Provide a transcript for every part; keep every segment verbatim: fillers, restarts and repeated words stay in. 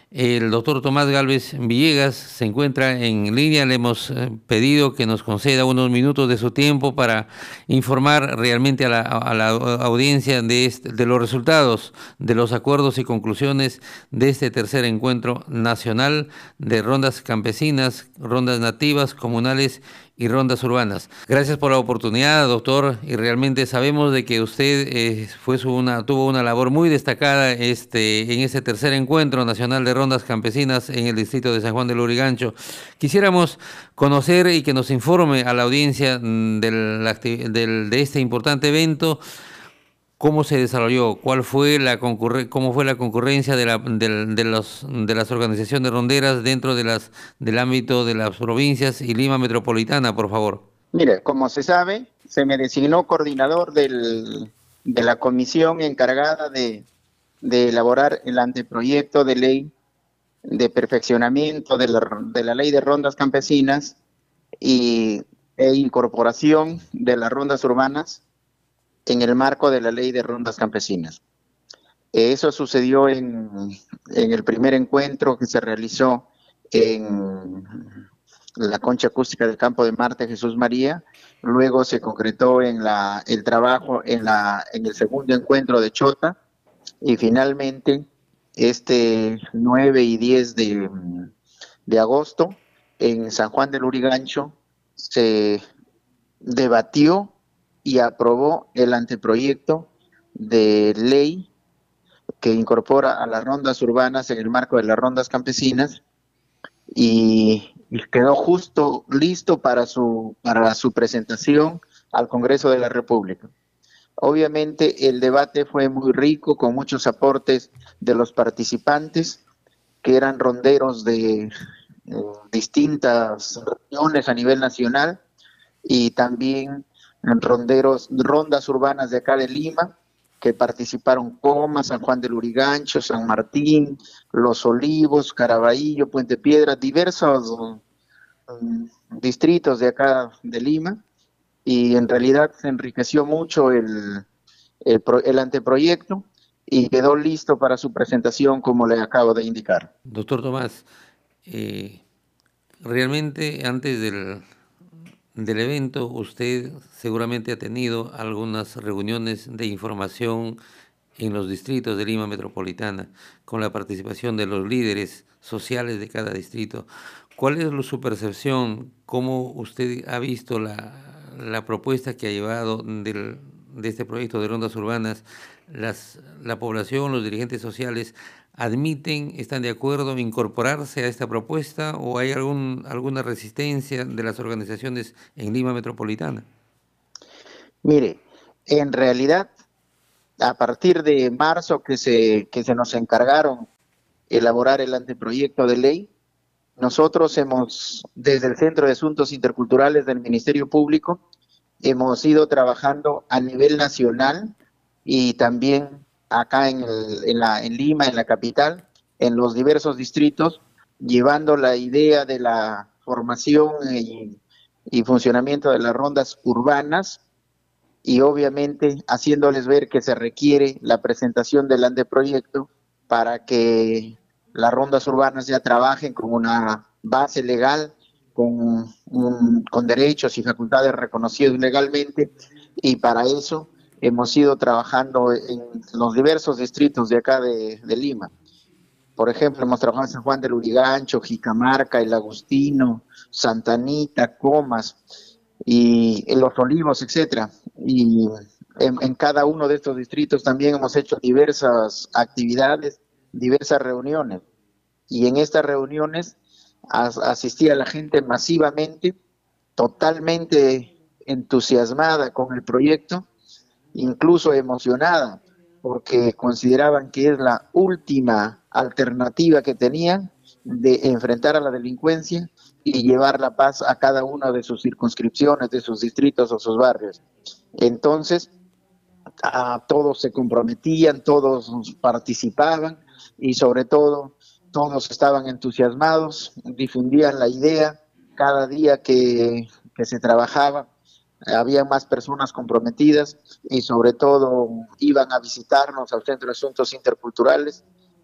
El doctor Tomás Gálvez Villegas se encuentra en línea. Le hemos eh, pedido que nos conceda unos minutos de su tiempo para informar realmente a la, a la audiencia de, este, de los resultados de los acuerdos y conclusiones de este tercer encuentro nacional de rondas campesinas, rondas nativas, comunales y rondas urbanas. Gracias por la oportunidad, doctor, y realmente sabemos de que usted eh, fue su una, tuvo una labor muy destacada este, en este tercer encuentro nacional de rondas campesinas en el distrito de San Juan del Lurigancho. Quisiéramos conocer y que nos informe a la audiencia mm, del, del, de este importante evento. ¿Cómo se desarrolló? ¿Cuál fue la concurre cómo fue la concurrencia de, la, de, de, los, de las organizaciones ronderas dentro de las, del ámbito de las provincias y Lima Metropolitana, por favor? Mire, como se sabe, se me designó coordinador del, de la comisión encargada de, de elaborar el anteproyecto de ley de perfeccionamiento de la, de la ley de rondas campesinas y, e incorporación de las rondas urbanas en el marco de la ley de rondas campesinas. Eso sucedió en, en el primer encuentro que se realizó en la concha acústica del Campo de Marte Jesús María. Luego se concretó en la, el trabajo en, la, en el segundo encuentro de Chota, y finalmente este nueve y diez de, de agosto en San Juan del Lurigancho se debatió y aprobó el anteproyecto de ley que incorpora a las rondas urbanas en el marco de las rondas campesinas, y, y quedó justo listo para su, para su presentación al Congreso de la República. Obviamente el debate fue muy rico, con muchos aportes de los participantes, que eran ronderos de eh, distintas regiones a nivel nacional, y también ronderos, rondas urbanas de acá de Lima, que participaron Coma, San Juan del Lurigancho, San Martín, Los Olivos, Caraballo, Puente Piedra, diversos um, distritos de acá de Lima, y en realidad se enriqueció mucho el, el, el anteproyecto y quedó listo para su presentación, como le acabo de indicar. Doctor Tomás, eh, realmente antes del, del evento usted seguramente ha tenido algunas reuniones de información en los distritos de Lima Metropolitana, con la participación de los líderes sociales de cada distrito. ¿Cuál es su percepción? ¿Cómo usted ha visto la, la propuesta que ha llevado del, de este proyecto de rondas urbanas? Las, la población, los dirigentes sociales, ¿admiten, están de acuerdo en incorporarse a esta propuesta, o hay algún, alguna resistencia de las organizaciones en Lima Metropolitana? Mire, en realidad, a partir de marzo que se, que se nos encargaron elaborar el anteproyecto de ley, nosotros hemos, desde el Centro de Asuntos Interculturales del Ministerio Público, hemos ido trabajando a nivel nacional y también acá en, el, en, la, en Lima, en la capital, en los diversos distritos, llevando la idea de la formación y, y funcionamiento de las rondas urbanas, y obviamente haciéndoles ver que se requiere la presentación del anteproyecto para que las rondas urbanas ya trabajen con una base legal, con, un, con derechos y facultades reconocidos legalmente, y para eso hemos ido trabajando en los diversos distritos de acá de, de Lima. Por ejemplo, hemos trabajado en San Juan del Lurigancho, Jicamarca, El Agustino, Santa Anita, Comas, y en Los Olivos, etcétera. Y en, en cada uno de estos distritos también hemos hecho diversas actividades, diversas reuniones. Y en estas reuniones as, asistía la gente masivamente, totalmente entusiasmada con el proyecto, incluso emocionada, porque consideraban que es la última alternativa que tenían de enfrentar a la delincuencia y llevar la paz a cada una de sus circunscripciones, de sus distritos o sus barrios. Entonces, a todos se comprometían, todos participaban, y sobre todo, todos estaban entusiasmados, difundían la idea. Cada día que, que se trabajaba, había más personas comprometidas, y sobre todo iban a visitarnos al Centro de Asuntos Interculturales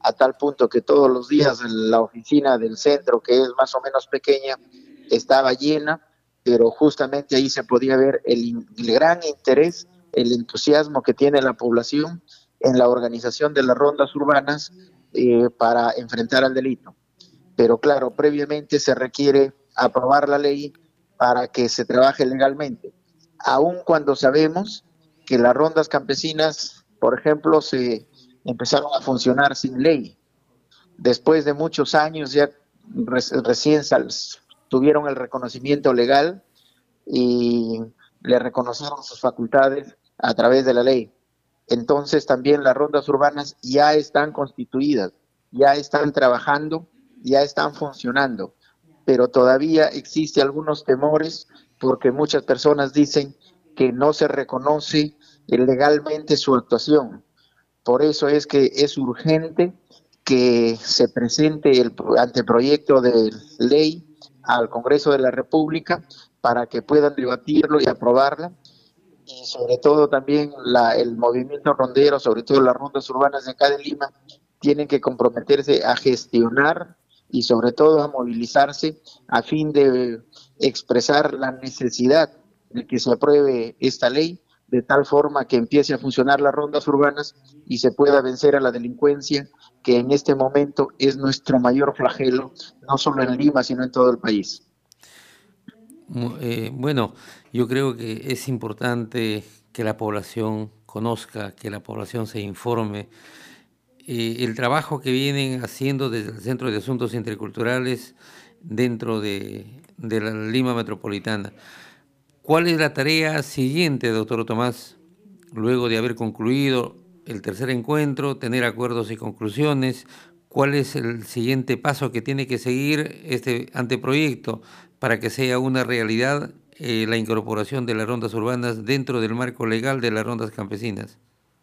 a tal punto que todos los días la oficina del centro, que es más o menos pequeña, estaba llena, pero justamente ahí se podía ver el, el gran interés, el entusiasmo que tiene la población en la organización de las rondas urbanas eh, para enfrentar al delito. Pero claro, previamente se requiere aprobar la ley para que se trabaje legalmente, aun cuando sabemos que las rondas campesinas, por ejemplo, se empezaron a funcionar sin ley. Después de muchos años ya recién tuvieron el reconocimiento legal y le reconocieron sus facultades a través de la ley. Entonces también las rondas urbanas ya están constituidas, ya están trabajando, ya están funcionando, pero todavía existe algunos temores porque muchas personas dicen que no se reconoce legalmente su actuación. Por eso es que es urgente que se presente el anteproyecto de ley al Congreso de la República para que puedan debatirlo y aprobarla, y sobre todo también la, el movimiento rondero, sobre todo las rondas urbanas de acá de Lima, tienen que comprometerse a gestionar y sobre todo a movilizarse a fin de expresar la necesidad de que se apruebe esta ley de tal forma que empiece a funcionar las rondas urbanas y se pueda vencer a la delincuencia, que en este momento es nuestro mayor flagelo, no solo en Lima, sino en todo el país. Eh, bueno, yo creo que es importante que la población conozca, que la población se informe. Eh, el trabajo que vienen haciendo desde el Centro de Asuntos Interculturales dentro de, de la Lima Metropolitana. ¿Cuál es la tarea siguiente, doctor Tomás, luego de haber concluido el tercer encuentro, tener acuerdos y conclusiones? ¿Cuál es el siguiente paso que tiene que seguir este anteproyecto para que sea una realidad eh, la incorporación de las rondas urbanas dentro del marco legal de las rondas campesinas?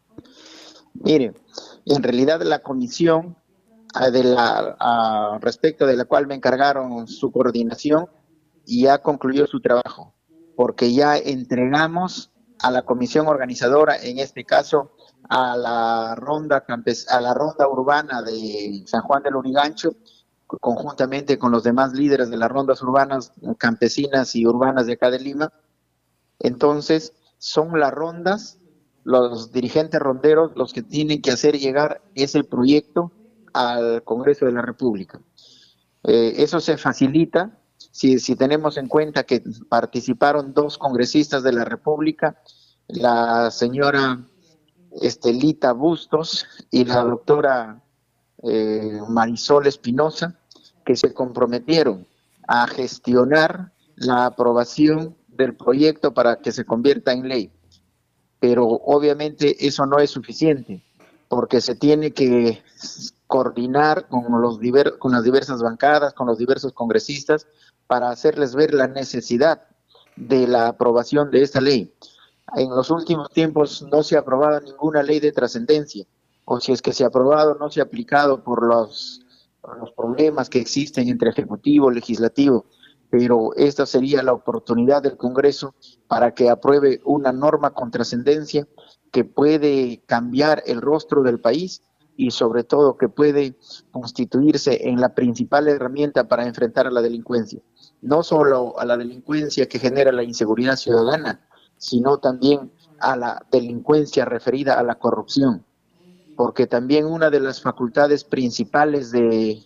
Mire, en realidad la comisión de la, a, respecto de la cual me encargaron su coordinación ya concluyó su trabajo, porque ya entregamos a la comisión organizadora, en este caso a la ronda campes a la ronda urbana de San Juan del Lurigancho, conjuntamente con los demás líderes de las rondas urbanas campesinas y urbanas de acá de Lima. Entonces, son las rondas, los dirigentes ronderos, los que tienen que hacer llegar ese proyecto al Congreso de la República. Eh, eso se facilita si, si tenemos en cuenta que participaron dos congresistas de la República, la señora Estelita Bustos y la doctora eh, Marisol Espinosa, que se comprometieron a gestionar la aprobación del proyecto para que se convierta en ley. Pero obviamente eso no es suficiente, porque se tiene que coordinar con, los diver, con las diversas bancadas, con los diversos congresistas, para hacerles ver la necesidad de la aprobación de esta ley. En los últimos tiempos no se ha aprobado ninguna ley de trascendencia, o si es que se ha aprobado, no se ha aplicado por los, por los problemas que existen entre ejecutivo y legislativo, pero esta sería la oportunidad del Congreso para que apruebe una norma con trascendencia que puede cambiar el rostro del país y sobre todo que puede constituirse en la principal herramienta para enfrentar a la delincuencia. No solo a la delincuencia que genera la inseguridad ciudadana, sino también a la delincuencia referida a la corrupción, porque también una de las facultades principales de,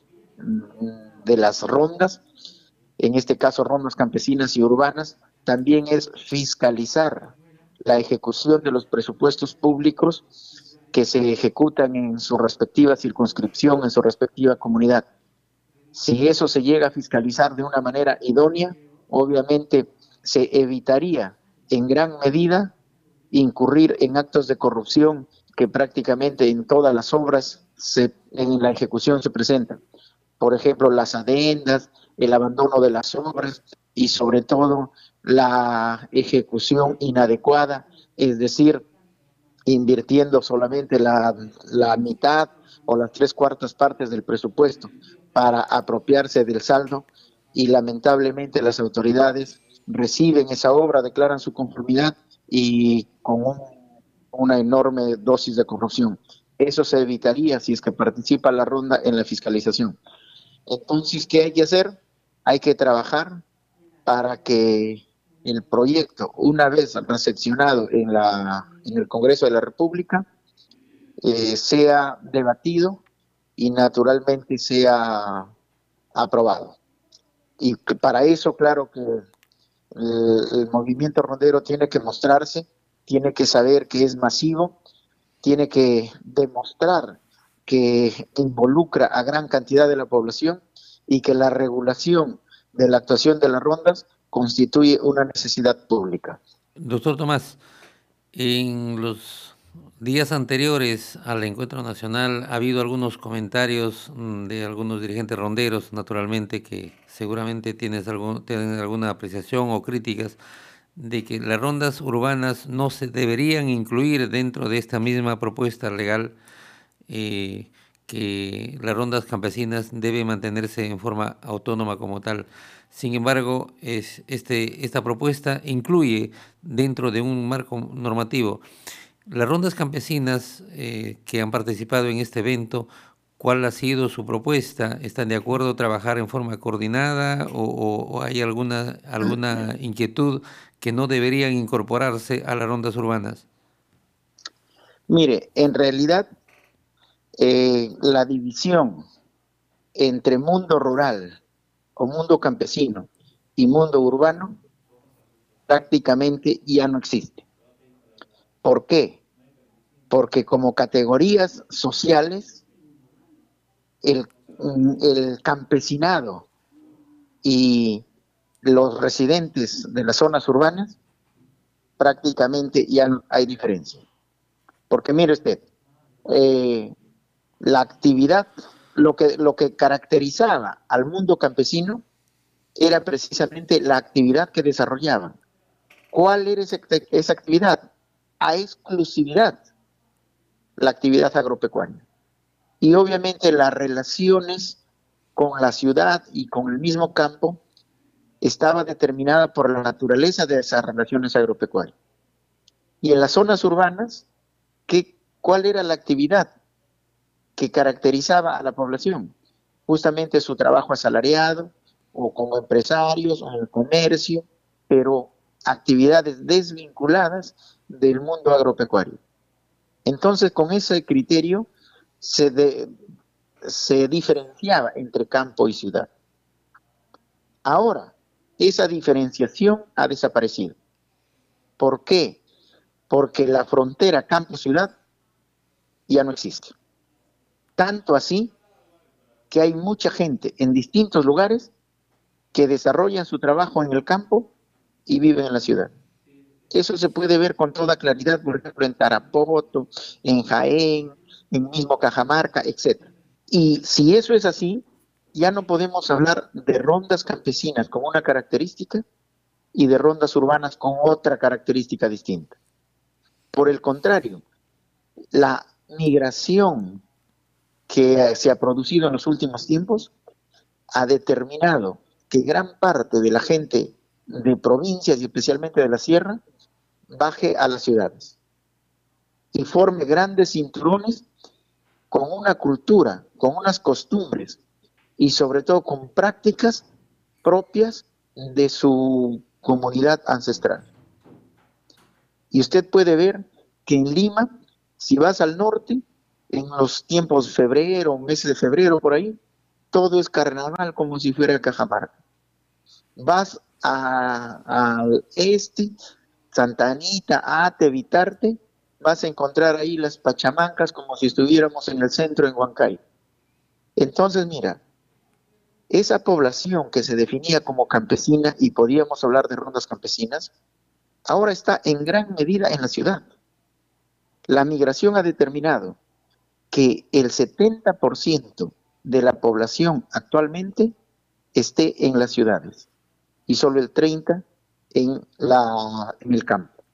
de las rondas, en este caso rondas campesinas y urbanas, también es fiscalizar la ejecución de los presupuestos públicos que se ejecutan en su respectiva circunscripción, en su respectiva comunidad. Si eso se llega a fiscalizar de una manera idónea, obviamente se evitaría en gran medida incurrir en actos de corrupción que prácticamente en todas las obras se, en la ejecución se presentan. Por ejemplo, las adendas, el abandono de las obras y sobre todo la ejecución inadecuada, es decir, invirtiendo solamente la, la mitad o las tres cuartas partes del presupuesto para apropiarse del saldo, y lamentablemente las autoridades reciben esa obra, declaran su conformidad y con un, una enorme dosis de corrupción. Eso se evitaría si es que participa la ronda en la fiscalización. Entonces, ¿qué hay que hacer? Hay que trabajar para que el proyecto, una vez recepcionado en, la, en el Congreso de la República, eh, sea debatido y naturalmente sea aprobado. Y para eso, claro que el, el movimiento rondero tiene que mostrarse, tiene que saber que es masivo, tiene que demostrar que involucra a gran cantidad de la población y que la regulación de la actuación de las rondas constituye una necesidad pública. Doctor Tomás, en los días anteriores al encuentro nacional ha habido algunos comentarios de algunos dirigentes ronderos, naturalmente, que seguramente tienes algún, tienen alguna apreciación o críticas de que las rondas urbanas no se deberían incluir dentro de esta misma propuesta legal, eh, que las rondas campesinas deben mantenerse en forma autónoma como tal. Sin embargo, es, este, esta propuesta incluye dentro de un marco normativo las rondas campesinas eh, que han participado en este evento. ¿Cuál ha sido su propuesta? ¿Están de acuerdo a trabajar en forma coordinada o, o, o hay alguna, alguna inquietud que no deberían incorporarse a las rondas urbanas? Mire, en realidad eh, la división entre mundo rural o mundo campesino y mundo urbano prácticamente ya no existe. ¿Por qué? Porque como categorías sociales, el, el campesinado y los residentes de las zonas urbanas prácticamente ya no hay diferencia. Porque mire usted, eh, la actividad, lo que, lo que caracterizaba al mundo campesino era precisamente la actividad que desarrollaban. ¿Cuál era esa, esa actividad? A exclusividad, la actividad agropecuaria. Y obviamente las relaciones con la ciudad y con el mismo campo estaba determinada por la naturaleza de esas relaciones agropecuarias. Y en las zonas urbanas, ¿qué, ¿cuál era la actividad que caracterizaba a la población? Justamente su trabajo asalariado, o como empresarios, o en el comercio, pero actividades desvinculadas del mundo agropecuario. Entonces, con ese criterio se, de, se diferenciaba entre campo y ciudad. Ahora, esa diferenciación ha desaparecido. ¿Por qué? Porque la frontera campo-ciudad ya no existe. Tanto así que hay mucha gente en distintos lugares que desarrollan su trabajo en el campo y viven en la ciudad. Eso se puede ver con toda claridad, por ejemplo, en Tarapoto, en Jaén, en mismo Cajamarca, etcétera. Y si eso es así, ya no podemos hablar de rondas campesinas con una característica y de rondas urbanas con otra característica distinta. Por el contrario, la migración que se ha producido en los últimos tiempos ha determinado que gran parte de la gente de provincias y especialmente de la sierra baje a las ciudades y forme grandes cinturones con una cultura, con unas costumbres y sobre todo con prácticas propias de su comunidad ancestral. Y usted puede ver que en Lima, si vas al norte, en los tiempos de febrero, meses de febrero por ahí, todo es carnaval como si fuera Cajamarca. Vas al este, Santa Anita, Ate, Vitarte, vas a encontrar ahí las pachamancas como si estuviéramos en el centro en Huancay. Entonces, mira, esa población que se definía como campesina y podíamos hablar de rondas campesinas, ahora está en gran medida en la ciudad. La migración ha determinado que el setenta por ciento de la población actualmente esté en las ciudades y solo el treinta por ciento en, la, en el campo.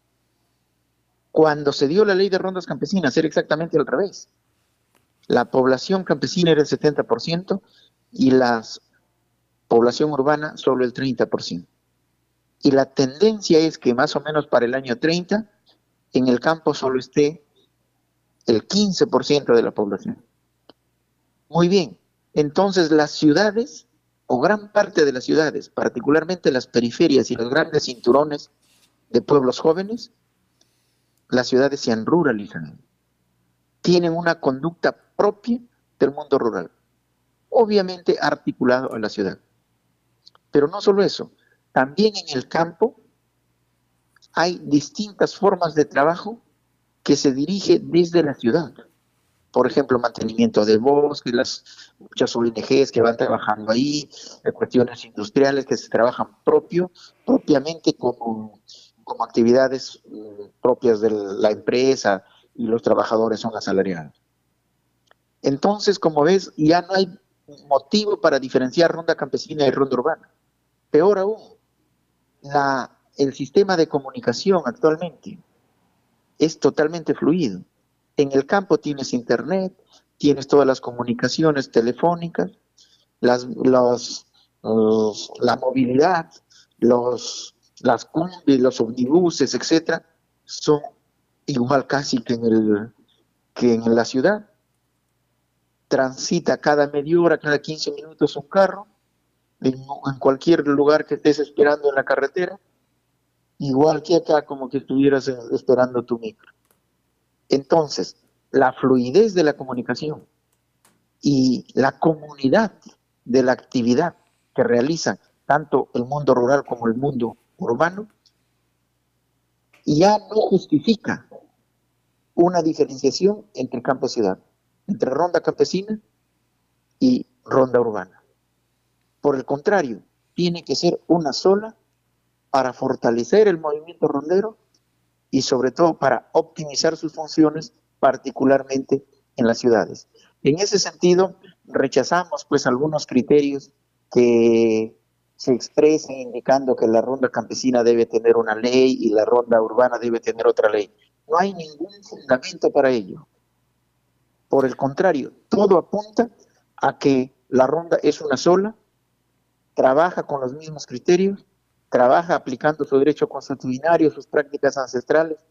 Cuando se dio la ley de rondas campesinas era exactamente al revés. La población campesina era el setenta por ciento y la población urbana solo el treinta por ciento. Y la tendencia es que más o menos para el año treinta en el campo solo esté el quince por ciento de la población. Muy bien, entonces las ciudades, o gran parte de las ciudades, particularmente las periferias y los grandes cinturones de pueblos jóvenes, las ciudades se han ruralizado. Tienen una conducta propia del mundo rural, obviamente articulado a la ciudad. Pero no solo eso, también en el campo hay distintas formas de trabajo que se dirige desde la ciudad. Por ejemplo, mantenimiento de bosques, las muchas O N Ges que van trabajando ahí, cuestiones industriales que se trabajan propio, propiamente como, como actividades eh, propias de la empresa y los trabajadores son asalariados. Entonces, como ves, ya no hay motivo para diferenciar ronda campesina y ronda urbana. Peor aún, la, el sistema de comunicación actualmente es totalmente fluido. En el campo tienes internet, tienes todas las comunicaciones telefónicas, las, los, los, la movilidad, los, las combis, los omnibuses, etcétera, son igual casi que en, el, que en la ciudad. Transita cada media hora, cada quince minutos un carro, en, en cualquier lugar que estés esperando en la carretera, igual que acá, como que estuvieras esperando tu micro. Entonces, la fluidez de la comunicación y la comunidad de la actividad que realizan tanto el mundo rural como el mundo urbano, ya no justifica una diferenciación entre campo y ciudad, entre ronda campesina y ronda urbana. Por el contrario, tiene que ser una sola para fortalecer el movimiento rondero y sobre todo para optimizar sus funciones, particularmente en las ciudades. En ese sentido, rechazamos pues algunos criterios que se expresen indicando que la ronda campesina debe tener una ley y la ronda urbana debe tener otra ley. No hay ningún fundamento para ello. Por el contrario, todo apunta a que la ronda es una sola, trabaja con los mismos criterios, trabaja aplicando su derecho consuetudinario, sus prácticas ancestrales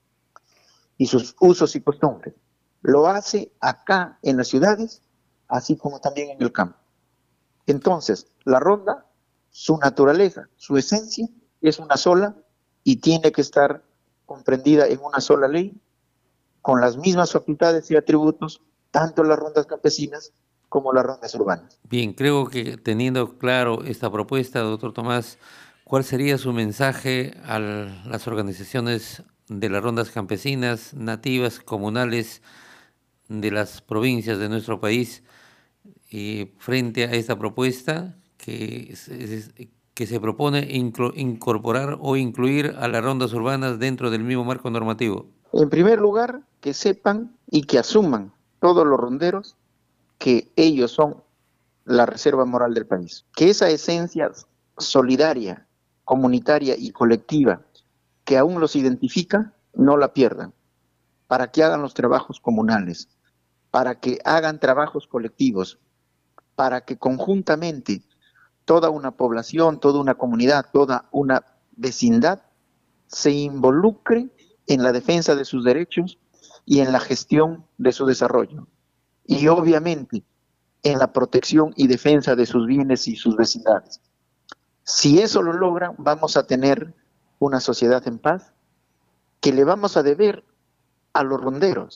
y sus usos y costumbres. Lo hace acá en las ciudades, así como también en el campo. Entonces, la ronda, su naturaleza, su esencia, es una sola y tiene que estar comprendida en una sola ley, con las mismas facultades y atributos, tanto las rondas campesinas como las rondas urbanas. Bien, creo que teniendo claro esta propuesta, doctor Tomás, ¿cuál sería su mensaje a las organizaciones de las rondas campesinas, nativas, comunales de las provincias de nuestro país eh, frente a esta propuesta que, que se propone incorporar o incluir a las rondas urbanas dentro del mismo marco normativo? En primer lugar, que sepan y que asuman todos los ronderos que ellos son la reserva moral del país. Que esa esencia solidaria, comunitaria y colectiva que aún los identifica, no la pierdan, para que hagan los trabajos comunales, para que hagan trabajos colectivos, para que conjuntamente toda una población, toda una comunidad, toda una vecindad se involucre en la defensa de sus derechos y en la gestión de su desarrollo. Y obviamente en la protección y defensa de sus bienes y sus vecindades. Si eso lo logran, vamos a tener una sociedad en paz que le vamos a deber a los ronderos,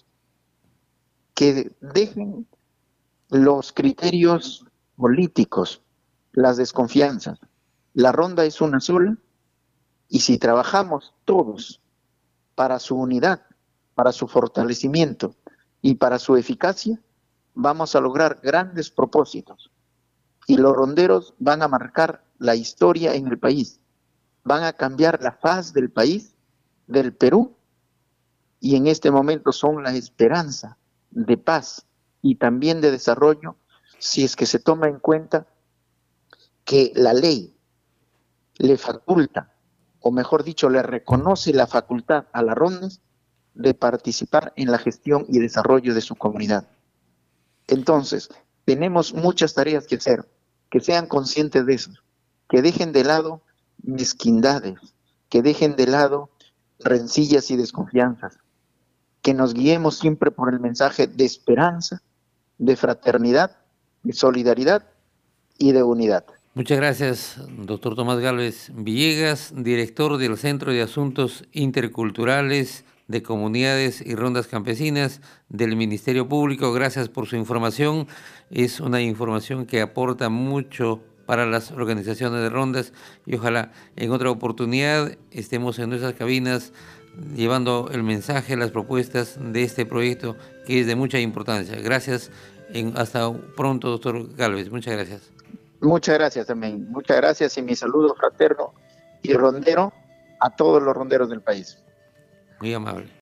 que dejen los criterios políticos, las desconfianzas. La ronda es una sola y si trabajamos todos para su unidad, para su fortalecimiento y para su eficacia, vamos a lograr grandes propósitos. Y los ronderos van a marcar la historia en el país, van a cambiar la faz del país, del Perú, y en este momento son la esperanza de paz y también de desarrollo, si es que se toma en cuenta que la ley le faculta, o mejor dicho, le reconoce la facultad a las rondas de participar en la gestión y desarrollo de su comunidad. Entonces, tenemos muchas tareas que hacer, que sean conscientes de eso, que dejen de lado mezquindades, que dejen de lado rencillas y desconfianzas, que nos guiemos siempre por el mensaje de esperanza, de fraternidad, de solidaridad y de unidad. Muchas gracias, doctor Tomás Gálvez Villegas, director del Centro de Asuntos Interculturales de Comunidades y Rondas Campesinas del Ministerio Público. Gracias por su información. Es una información que aporta mucho para las organizaciones de rondas y ojalá en otra oportunidad estemos en nuestras cabinas llevando el mensaje, las propuestas de este proyecto que es de mucha importancia. Gracias. En, hasta pronto, doctor Gálvez. Muchas gracias. Muchas gracias también. Muchas gracias y mi saludo fraterno y rondero a todos los ronderos del país. Muy amable.